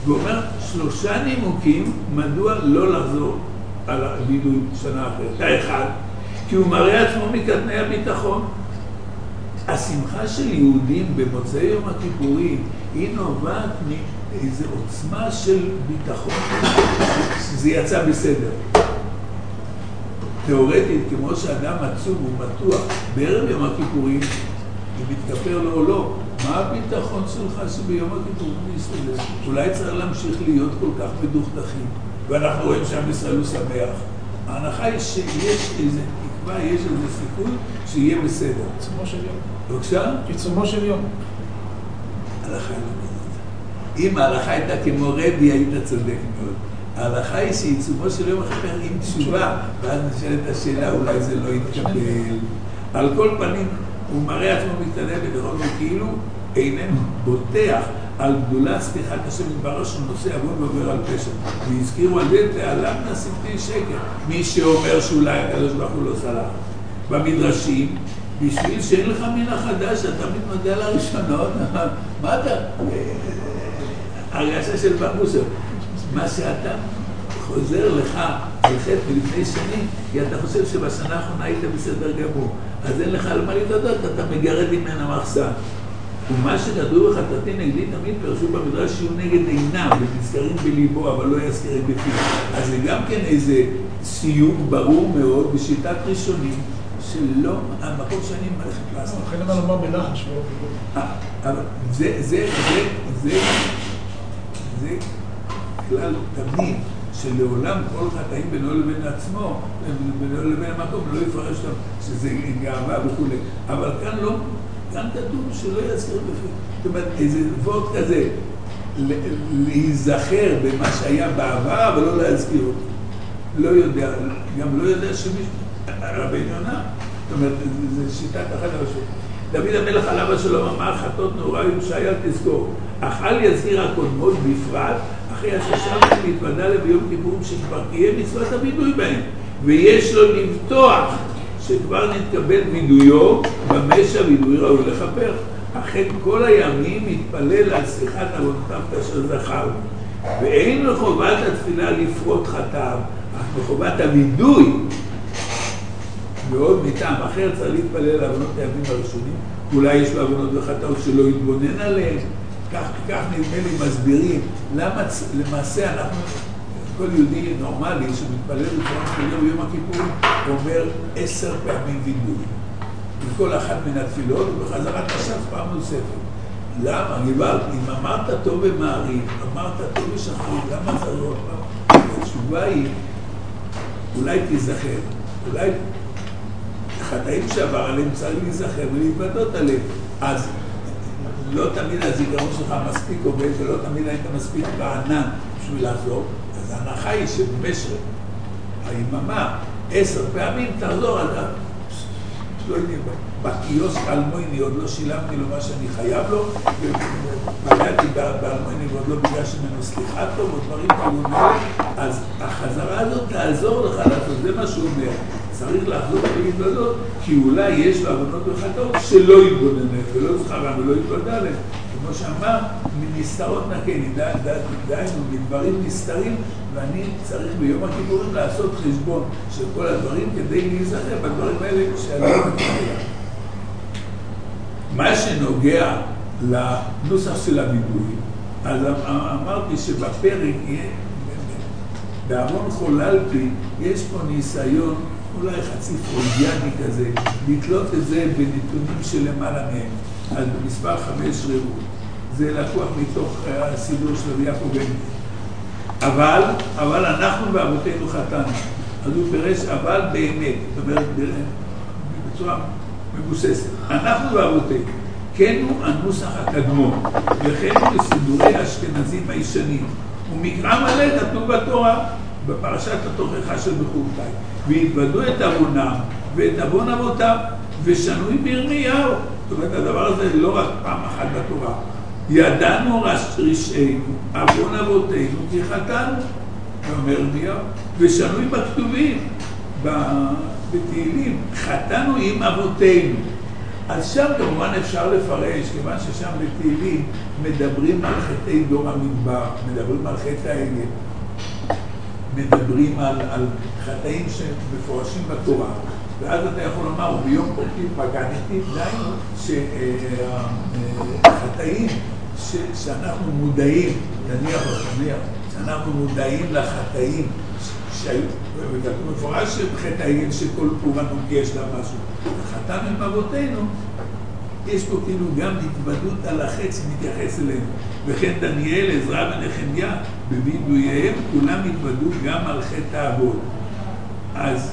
ואומר 3 נימוקים מדוע לא לחזור על הווידוי שנה אחרת. האחד, כי הוא מראה עצמו מקטני הביטחון. השמחה של יהודים במוצאי יום הכיפורים היא נובעת מאיזו עוצמה של ביטחון שזה יצא בסדר. תיאורטית, כמו שאדם עצוב ובטוח בערב יום הכיפורים, אם מתכפר לו או לא, מה הביטחון שלך שביום הכיפורים בישראל? אולי צריך להמשיך להיות כל כך מדוכדכים, ואנחנו רואים שעם ישראל הוא שמח. ההנחה היא שיש איזה תקווה, יש איזה סיכוי שיהיה בסדר. עיצומו של יום. בבקשה? עיצומו של יום. ההלכה לא כזאת. אם ההלכה הייתה כמו רבי, היית צודק מאוד. ההלכה היא שעיצומו של יום אחר עם תשובה, ואז נשאלת השאלה, אולי זה לא יתקבל. על כל פנים, הוא מראה עצמו מתקדם בדרום, וכאילו איננו בוטח על גדולה סליחת השם יתברך שהוא נושא עוון ועובר על פשע. והזכירו על זה, תעלם נשאתי שקר. מי שאומר שאולי הקדוש ברוך הוא לא סלח. במדרשים, בשביל שאין לך מן החדש, אתה מתמודע לראשונות, מה אתה? הרגשה של במוסר. מה שאתה חוזר לך על חטא מלפני שנים, כי אתה חושב שבשנה האחרונה היית בסדר גמור. אז אין לך על מה להתעדות, אתה מגרד ממנה מחסן. ומה שכתוב בחטאתי נגדי תמיד פרשו במדרש שיהיו נגד עיניו, ונזכרים בליבו, אבל לא יזכרים בפיו. אז זה גם כן איזה סיוג ברור מאוד בשיטת ראשונים, שלא, המקום שאני מלכת לעשות. אחרי למה לומר בלחש, אבל זה כלל תמיד, שלעולם כל חטאים בינו לבין עצמו, בינו לבין המקום, לא יפרש אותם שזה גאווה וכו'. אבל כאן לא, כאן כתוב שלא יזכר בפיו. זאת אומרת, איזה וורט כזה, להיזכר במה שהיה בעבר, אבל לא להזכיר אותו. לא יודע, גם לא יודע שמישהו, רבי יונה, זאת אומרת, זו שיטת אחת הרשות. דוד המלך עליו השלום אמר, חטאות נורא ישעיה תזכור. אכל יזכיר הקודמות בפרט, אחרי הששם להתוודע לביום כיפורים שכבר קיים מצוות הוידוי בהם, ויש לו לבטוח שכבר נתקבל וידויו, במה שהוידוי ראוי לכפר. אכן כל הימים מתפלל על סליחת עוונותיו כאשר זכר, ואין לחובת התפילה לפרוט חטאיו, אך בחובת הוידוי ועוד מטעם אחר צריך להתפלל על עוונות הימים הראשונים. אולי יש לו עוונות וחטאות שלא יתבונן עליהם. כך נדמה לי מסבירים למה למעשה אנחנו, כל יהודי נורמלי שמתפלל בצורה ביום הכיפורים אומר 10 פעמים וידוי בכל אחת מן התפילות, ובחזרת השם פעם נוספת. למה? אם אמרת טוב במעריב, אמרת טוב בשחרית, למה זה לא פעם? התשובה היא, אולי תיזכר, אולי חטאים שעבר עליהם צריך להיזכר ולהתוודות עליהם. אז לא תמיד הזיכרון שלך מספיק עובד, ולא תמיד היית מספיק בענן בשביל לעזור. אז ההנחה היא שבמשך היממה 10 פעמים תחזור על זה. לא יודעים, בקיוסק אלמויני עוד לא שילמתי לו מה שאני חייב לו, ובגעתי באלמויני ועוד לא בגש ממנו סליחת לו, ודברים כאלו כאלה, אז החזרה הזאת תעזור לך לעשות, זה מה שהוא אומר. צריך לחזור ולהתוודות, כי אולי יש לו עוונות וחטאות שלא יתבונן ולא זכרם ולא יתוודע להם. כמו שאמר, מנסתרות נקני, דהיינו, מדברים נסתרים, ואני צריך ביום הכיפורים לעשות חשבון של כל הדברים כדי להיזכר בדברים האלה שעליו מתחילה. מה שנוגע לנוסח של הבידוי, אז אמרתי שבפרק יהיה, בעוון חוללתי, יש פה ניסיון, אולי חצי פרוידיאני כזה, לתלות את זה בנתונים של למעלה מהם. אז במספר 5 ראו, זה לקוח מתוך הסידור של רבי יעקב בן. אבל אנחנו ואבותינו חטאנו. אז הוא פירש אבל באמת, זאת אומרת בצורה מבוססת. אנחנו ואבותינו, כן הוא הנוסח הקדמון, וכן הוא לסידורי האשכנזים הישנים. ומקרא מלא כתוב בתורה, בפרשת התוכחה של בחורתאי, והתוודו את עוונם ואת עוון אבותם, ושנוי בירמיהו. זאת אומרת, הדבר הזה לא רק פעם אחת בתורה. ידענו רשענו, עוון אבותינו, כי חטאנו, ואומר ירמיהו, ושנוי בכתובים, בתהילים, חטאנו עם אבותינו. אז שם כמובן אפשר לפרש, כיוון ששם בתהילים מדברים על חטאי דור המדבר, מדברים על חטא העגל, מדברים על חטאים שמפורשים בתורה, ואז אתה יכול לומר, ביום פורקים פגעתי, דיינו שהחטאים שאנחנו מודעים, נניח, שאנחנו מודעים לחטאים שהיו, וכתוב מפורש שבחטא העגל שכל פעולה נוגש לה משהו. חטאנו עם אבותינו, יש פה כאילו גם התוודות על החטא שמתייחס אלינו. וכן דניאל, עזרא ונחמיה, בוידוייהם, כולם התוודו גם על חטא האבות. אז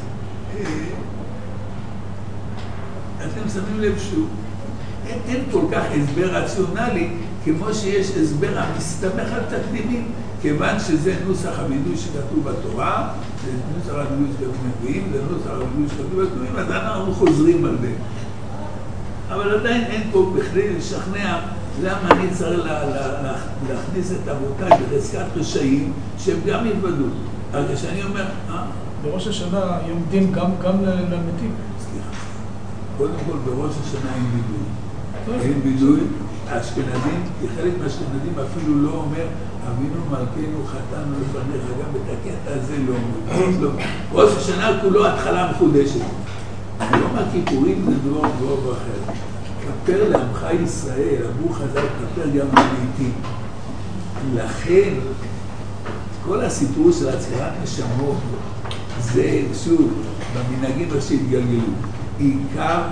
אתם שמים לב אין כל כך הסבר רציונלי, כמו שיש הסבר המסתמך על תקדימים, כיוון שזה נוסח הווידוי שכתוב בתורה, זה נוסח הווידוי שכתוב בנביאים, זה נוסח הווידוי שכתוב בכתובים, אז אנחנו חוזרים על זה. אבל עדיין אין פה בכדי לשכנע למה אני צריך להכניס את אבותיי בחזקת רשעים שהם גם יתוודו. אז כשאני אומר, בראש השנה יום דין גם למתים. סליחה. קודם כל בראש השנה אין וידוי. אין וידוי. האשכנזים, כי חלק מהאשכנזים אפילו לא אומר אבינו מלכנו חטאנו לפניך, גם את הקטע הזה לא אומר. ראש השנה כולו התחלה מחודשת. יום הכיפורים זה דבר אחר. כפר לעמך ישראל, אמרו חז"ל, כפר גם למתים. לכן, כל הסיפור של הצהרת נשמות, זה שוב, במנהגים שהתגלגלו, עיקר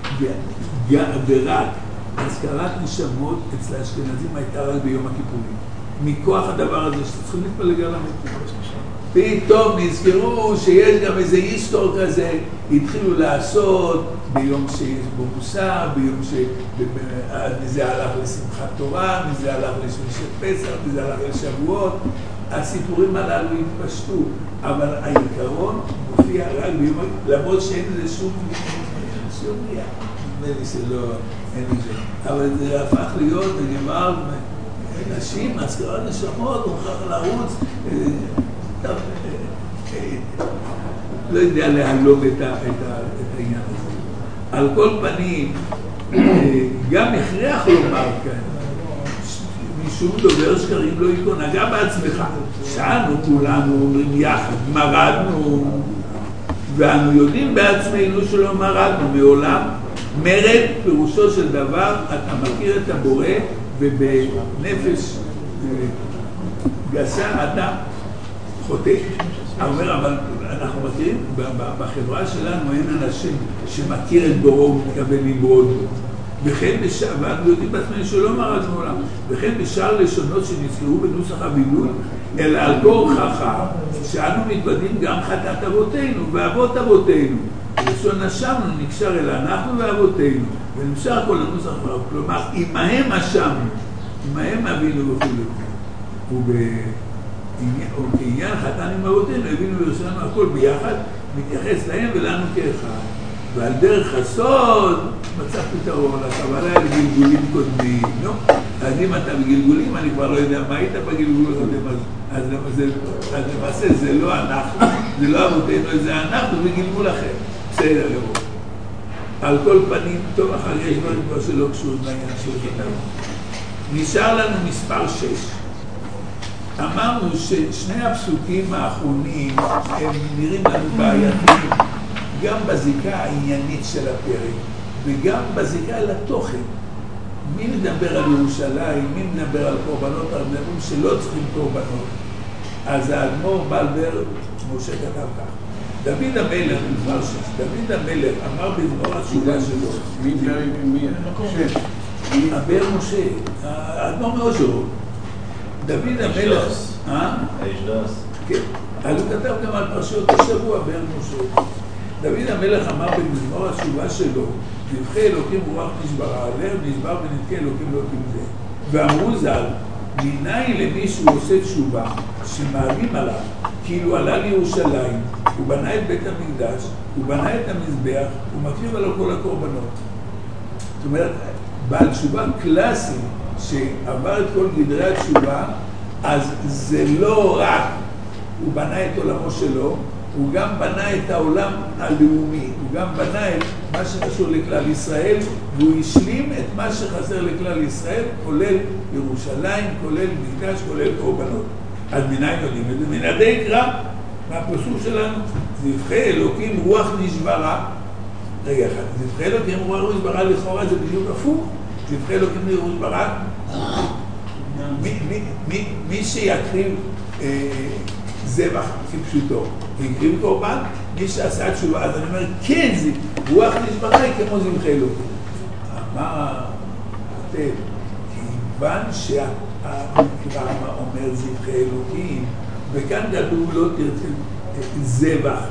ורק הזכרת נשמות אצל האשכנזים הייתה רק ביום הכיפורים. מכוח הדבר הזה שצריכים להתפלג על המתים. פתאום נזכרו שיש גם איזה היסטור כזה, התחילו לעשות ביום שיש בו מוסר, ביום מזה הלך לשמחת תורה, מזה הלך לשמשת פסח, מזה הלך לשבועות. הסיפורים הללו התפשטו, אבל העיקרון מופיע רק ביום, למרות שאין לזה שום נראה. נדמה לי שלא, אין לזה. אבל זה הפך להיות, נגמר, נשים, הזכרת נשמות, הוא מוכרח לרוץ, לא יודע להלום את העניין הזה. על כל פנים, גם הכרח לומר כאן, משום דובר שקרים לא יקון, גם בעצמך, שאנו כולנו אומרים יחד, מרדנו, ואנו יודעים בעצמנו שלא מרדנו מעולם. מרד פירושו של דבר, אתה מכיר את הבורא, ובנפש גסה אתה חוטא. אומר, אבל אנחנו מכירים, בחברה שלנו אין אנשים שמכיר את בוראו ומתכוון למרוד בו. וכן ואנחנו יודעים בעצמנו שלא מרדנו עולם, וכן בשאר לשונות שנזכרו בנוסח הווידוי, אלא על כורחך, שאנו מתוודים גם חטאת אבותינו ואבות אבותינו. לשון אשמנו נקשר אל אנחנו ואבותינו, ונמשך כל הנוסח, כלומר, עמהם אשמנו, עמהם אבינו וכו'. וכעניין חתן עם אבותינו, הבינו וירשנו הכל ביחד, מתייחס להם ולנו כאחד. ועל דרך הסוד מצא פתרון, הכוונה על גלגולים קודמים. נו, אז אם אתה בגלגולים, אני כבר לא יודע מה היית בגלגול הקודם, אז למעשה זה לא אנחנו, זה לא אבותינו, זה אנחנו בגלגול אחר. בסדר גמור. על כל פנים, טוב אחר יש דברים פה שלא קשורים לעניין של אותנו. נשאר לנו מספר 6. אמרנו ששני הפסוקים האחרונים הם נראים לנו בעייתיים, גם בזיקה העניינית של הפרק, וגם בזיקה לתוכן. מי מדבר על ירושלים, מי מדבר על קורבנות, הרבים שלא צריכים קורבנות. אז האדמו"ר בלבר, משה כתב כך. דוד המלך, דוד המלך אמר בזמור התשובה שלו. מי פרק מי? אבר משה, האדמו"ר מאושרו. דוד המלך, הישדוס. כן, אז הוא כתב גם על פרשיות השבוע, אבר משה. דוד המלך אמר בזמור התשובה שלו, נבחי אלוקים רוח נשברה, הלב נשבר ונתקה אלוקים לא תמזה. ואמרו ז"ל, מניין למי שהוא עושה תשובה, שמאבים עליו, כאילו עלה לירושלים, הוא בנה את בית המקדש, הוא בנה את המזבח, הוא מקריב עליו כל הקורבנות. זאת אומרת, בעל תשובה קלאסי, שעבר את כל גדרי התשובה, אז זה לא רק הוא בנה את עולמו שלו, הוא גם בנה את העולם הלאומי, הוא גם בנה את מה שקשור לכלל ישראל, והוא השלים את מה שחסר לכלל ישראל, כולל ירושלים, כולל מקדש, כולל קורבנות. אז מנין יודעים את זה? מן הדי קרא, מהפסוק שלנו, זבחי אלוקים רוח נשברה. רגע אחד, זבחי אלוקים רוח נשברה לכאורה זה בדיוק הפוך. זבחי אלוקים רוח נשברה, מי שיקריב זבח כפשוטו, והקריב קורבן, מי שעשה תשובה, אז אני אומר, כן, רוח נשברה היא כמו זבחי אלוקים. אמר הכותב, כיוון שהמקרא אומר זבחי אלוקים, וכאן כתוב לא תרצה זבח,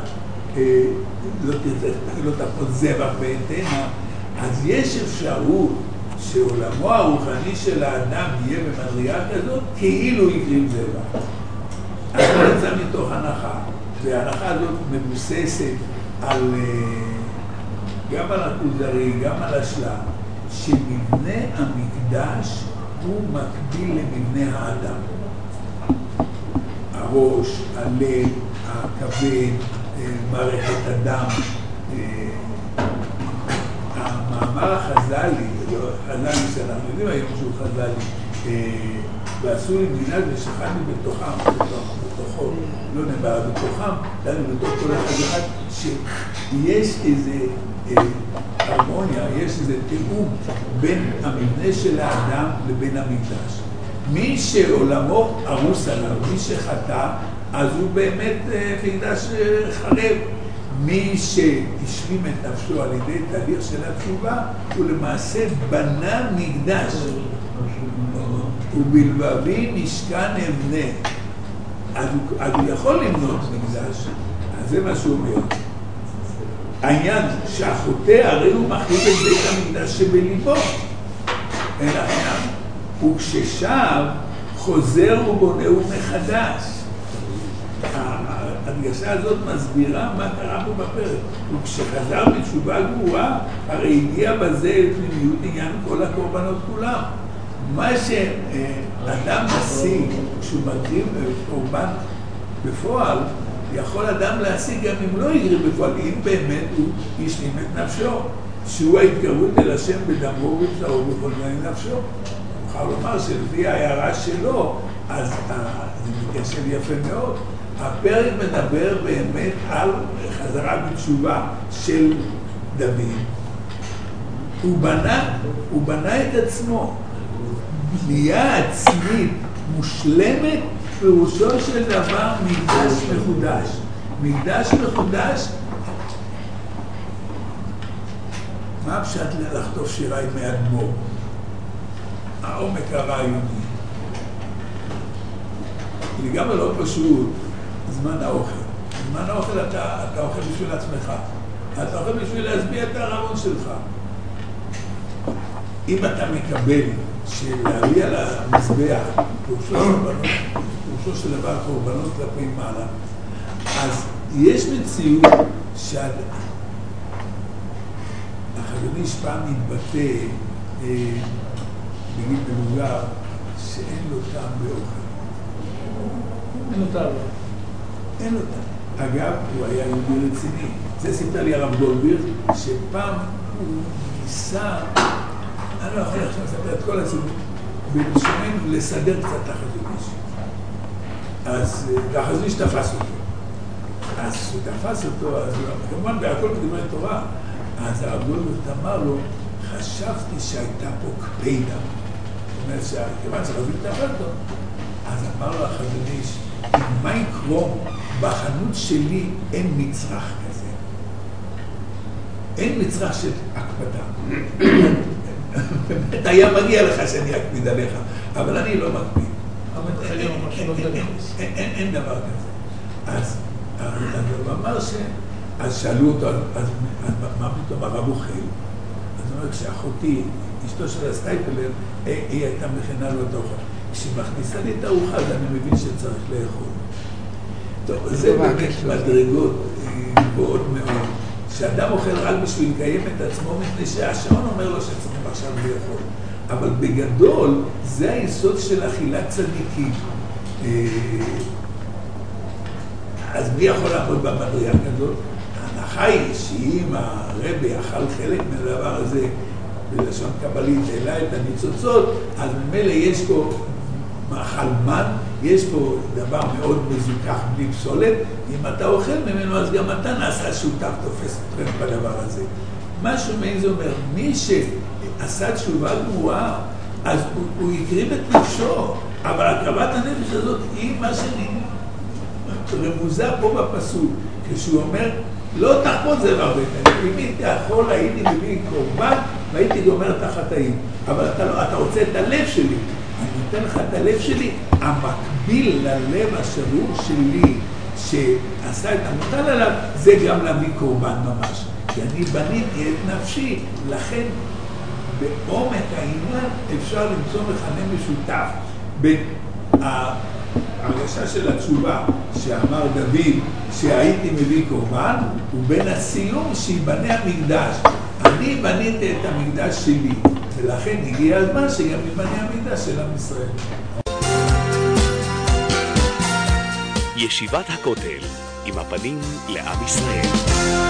לא תפות זבח בעתנה, אז יש אפשרות שעולמו הרוחני של האדם יהיה במדרגה כזאת, כאילו הקריב זבח. אז לא יצא מתוך הנחה, וההנחה הזאת מבוססת על, גם על הכוזרי, גם על השלם, שמבנה המקדש הוא מקביל למבנה האדם. הראש, הלב, הכבד, מערכת הדם. המאמר החז"לי, חז"לי שאנחנו יודעים היום שהוא חז"לי, ועשו לי מנהג ושכנו בתוכו, לא נאמר בתוכם, דנו בתוך כל אחד, שיש איזה הרמוניה, יש איזה תיאום בין המבנה של האדם לבין המקדש. מי שעולמו הרוס עליו, מי שחטא, אז הוא באמת מקדש חרב. מי שהשלים את נפשו על ידי תהליך של התשובה, הוא למעשה בנה מקדש. ובלבבי משכן אבנה. אז הוא יכול לבנות מקדש, אז זה מה שהוא אומר. העניין שהחוטא הרי הוא מחריב את בית המקדש שבליבו. אין העניין. וכששב חוזר ובונהו מחדש. הדגשה הזאת מסבירה מה קרה פה בפרק. וכשחזר בתשובה גמורה, הרי הגיע בזה אל פנימיות עניין כל הקורבנות כולם. מה שאדם משיג כשהוא מקריב קורבן בפועל, יכול אדם להשיג גם אם לא יגריב בפועל, אם באמת הוא השלים את נפשו, שהוא ההתקרבות אל השם בדמו ובבשרו בכל מיני נפשו. מוכר לומר שלפי ההערה שלו, אז זה מתיישב יפה מאוד. הפרק מדבר באמת על חזרה בתשובה של דוד. הוא בנה את עצמו. בנייה עצמית מושלמת פירושו של דבר מקדש מחודש. מקדש מחודש, מה הפשט לחטוף שירה עם מאדמו"ר? העומק הרעיוני. לגמרי לא פשוט זמן האוכל. זמן האוכל אתה אוכל בשביל עצמך. אתה אוכל בשביל להסביע את הרעיון שלך. אם אתה מקבל שלהביא על המזבח פירושו של דבר קורבנות כלפי מעלה, אז יש מציאות שהחזון איש פעם מתבטא בגיל מבוגר שאין לו טעם באוכל. אין לו טעם. אין לו טעם. אגב, הוא היה יהודי רציני. זה סיפר לי הרב גולדברג, שפעם הוא ניסה, אני לא יכול עכשיו לספר את כל הציבור, בלשוננו לסדר קצת את החזון איש. אז החזון איש תפס אותו. אז הוא תפס אותו, אז כמובן בהכל כדברי תורה, אז הרב גולדברג אמר לו, חשבתי שהייתה פה קפידה. זאת אומרת שכיוון שחזון תפס אותו, אז אמר לו החזון איש, מה יקרום? בחנות שלי אין מצרך כזה. אין מצרך של הקפדה. באמת היה מגיע לך שאני אקפיד עליך, אבל אני לא מקפיד. אין דבר כזה. אז הוא אמר אז שאלו אותו, אז מה פתאום הרב אוכל? אז הוא אומר, כשאחותי, אשתו של הסטייפלר, היא הייתה מכינה לו את האוכל. כשהיא מכניסה לי את הארוחה, אז אני מבין שצריך לאכול. טוב, זה באמת מדרגות גבוהות מאוד. שאדם אוכל רק בשביל לקיים את עצמו, מפני שהשעון אומר לו שצריכים עכשיו לאכול. אבל בגדול, זה היסוד של אכילת צדיקים. אז מי יכול לעמוד במדרגה כזאת? ההנחה היא שאם הרבי אכל חלק מהדבר הזה, בלשון קבלית העלה את הניצוצות, אז ממילא יש פה מאכל מן, יש פה דבר מאוד מזוכח בלי פסולת, אם אתה אוכל ממנו אז גם אתה נעשה שותף, תופס אתכם בדבר הזה. משהו מעין זה אומר, מי שעשה תשובה גמורה, אז הוא יקריב את נפשו, אבל הקרבת הנפש הזאת היא מה רמוזה פה בפסוק, כשהוא אומר, לא תחפוץ זה הרבה, אם הייתי יכול, הייתי מביא קורבן והייתי גומר את החטאים, אבל אתה רוצה את הלב שלי, אני נותן לך את הלב שלי, המקביל ללב השרור שלי, שעשה את המוטל עליו, זה גם להביא קורבן ממש, כי אני בניתי את נפשי, לכן בעומק העניין אפשר למצוא מכנה משותף בין ההרגשה של התשובה שאמר דוד שהייתי מביא קורבן ובין הסיום שיבנה המקדש. אני בניתי את המקדש שלי ולכן הגיע הזמן שגם יבנה המקדש של עם ישראל. ישיבת הכותל עם הפנים לעם ישראל.